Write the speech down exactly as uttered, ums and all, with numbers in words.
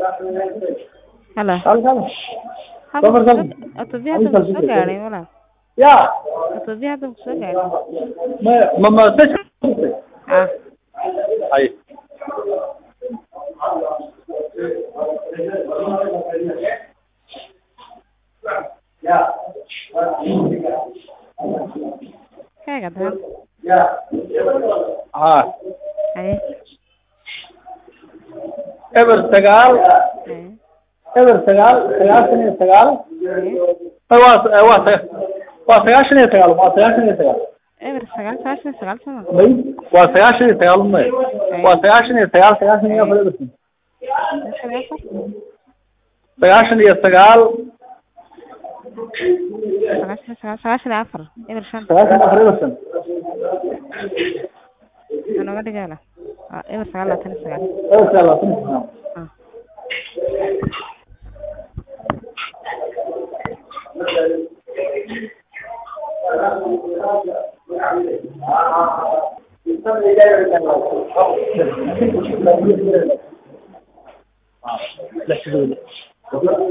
Hello. halkan Haba Safar soo kan Atoobiya hadda ku soo gaaray wala. ya Atoobiya hadda ku soo gaaray. ma ma ma Ah. ay ya Kaga dan. ha Ay. eber sagaal Ay. eber sagaal sagaashan iyo sagaal Ay. waa waa waa sagaashan iyo sagaal waa sagaashan iyo sagaal Eber sagaal sagaashan sagaal sama. may waa sagaashan iyo sagaal may waa sagaashan iyo sagaal sagaashan iyo afar sagaashan iyo sagaal sagaashan sagaal sagaashan iyo afar eber shan. sagaashan iyo afar eber shan Ano ga dhigana? Ah eber sagaal labaatan iyo sagaal. eber sagaal labaatan iyo sagaal Ah. Let's do it.